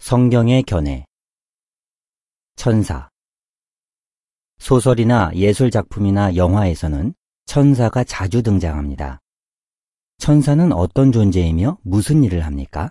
성경의 견해. 천사. 소설이나 예술작품이나 영화에서는 천사가 자주 등장합니다. 천사는 어떤 존재이며 무슨 일을 합니까?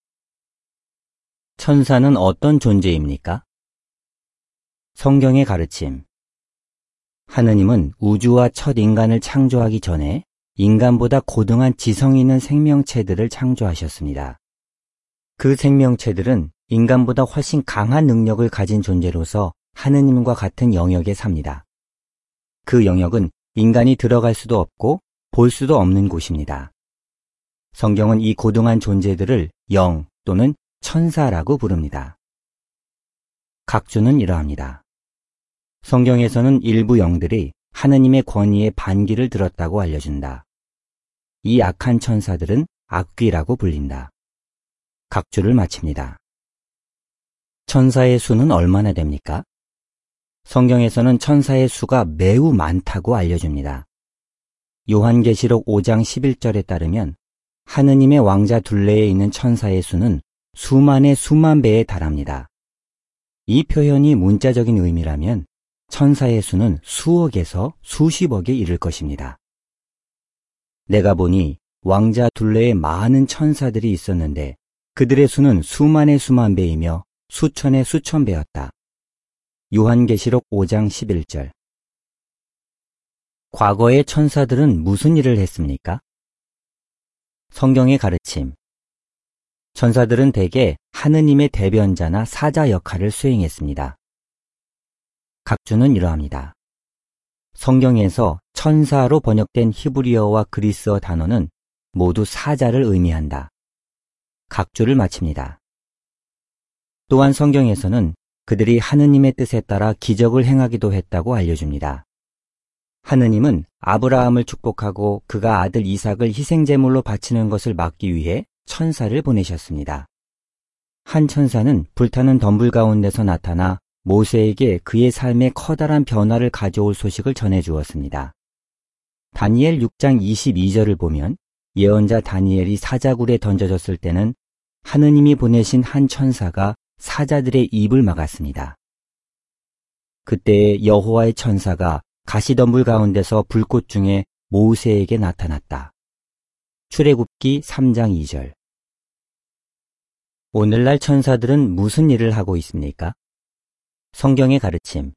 천사는 어떤 존재입니까? 성경의 가르침. 하느님은 우주와 첫 인간을 창조하기 전에 인간보다 고등한 지성 있는 생명체들을 창조하셨습니다. 그 생명체들은 인간보다 훨씬 강한 능력을 가진 존재로서 하느님과 같은 영역에 삽니다. 그 영역은 인간이 들어갈 수도 없고 볼 수도 없는 곳입니다. 성경은 이 고등한 존재들을 영 또는 천사라고 부릅니다. 각주는 이러합니다. 성경에서는 일부 영들이 하느님의 권위에 반기를 들었다고 알려준다. 이 악한 천사들은 악귀라고 불린다. 각주를 마칩니다. 천사의 수는 얼마나 됩니까? 성경에서는 천사의 수가 매우 많다고 알려줍니다. 요한계시록 5장 11절에 따르면 하느님의 왕자 둘레에 있는 천사의 수는 수만의 수만 배에 달합니다. 이 표현이 문자적인 의미라면 천사의 수는 수억에서 수십억에 이를 것입니다. 내가 보니 왕자 둘레에 많은 천사들이 있었는데 그들의 수는 수만의 수만 배이며 수천의 수천 배였다. 요한계시록 5장 11절. 과거의 천사들은 무슨 일을 했습니까? 성경의 가르침. 천사들은 대개 하느님의 대변자나 사자 역할을 수행했습니다. 각주는 이러합니다. 성경에서 천사로 번역된 히브리어와 그리스어 단어는 모두 사자를 의미한다. 각주를 마칩니다. 또한 성경에서는 그들이 하느님의 뜻에 따라 기적을 행하기도 했다고 알려줍니다. 하느님은 아브라함을 축복하고 그가 아들 이삭을 희생제물로 바치는 것을 막기 위해 천사를 보내셨습니다. 한 천사는 불타는 덤불 가운데서 나타나 모세에게 그의 삶에 커다란 변화를 가져올 소식을 전해주었습니다. 다니엘 6장 22절을 보면 예언자 다니엘이 사자굴에 던져졌을 때는 하느님이 보내신 한 천사가 사자들의 입을 막았습니다. 그때 여호와의 천사가 가시덤불 가운데서 불꽃 중에 모세에게 나타났다. 출애굽기 3장 2절. 오늘날 천사들은 무슨 일을 하고 있습니까? 성경의 가르침.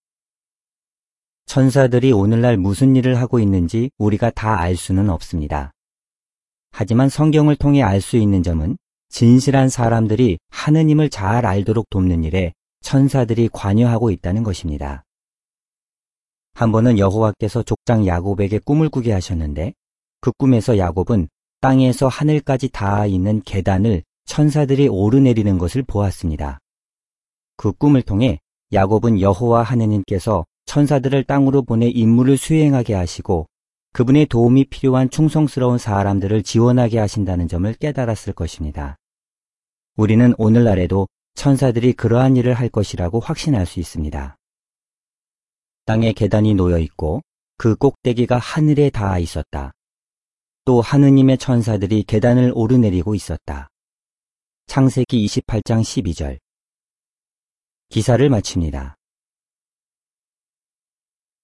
천사들이 오늘날 무슨 일을 하고 있는지 우리가 다 알 수는 없습니다. 하지만 성경을 통해 알 수 있는 점은 진실한 사람들이 하느님을 잘 알도록 돕는 일에 천사들이 관여하고 있다는 것입니다. 한 번은 여호와께서 족장 야곱에게 꿈을 꾸게 하셨는데 그 꿈에서 야곱은 땅에서 하늘까지 닿아 있는 계단을 천사들이 오르내리는 것을 보았습니다. 그 꿈을 통해 야곱은 여호와 하느님께서 천사들을 땅으로 보내 임무를 수행하게 하시고 그분의 도움이 필요한 충성스러운 사람들을 지원하게 하신다는 점을 깨달았을 것입니다. 우리는 오늘날에도 천사들이 그러한 일을 할 것이라고 확신할 수 있습니다. 땅에 계단이 놓여 있고 그 꼭대기가 하늘에 닿아 있었다. 또 하느님의 천사들이 계단을 오르내리고 있었다. 창세기 28장 12절. 기사를 마칩니다.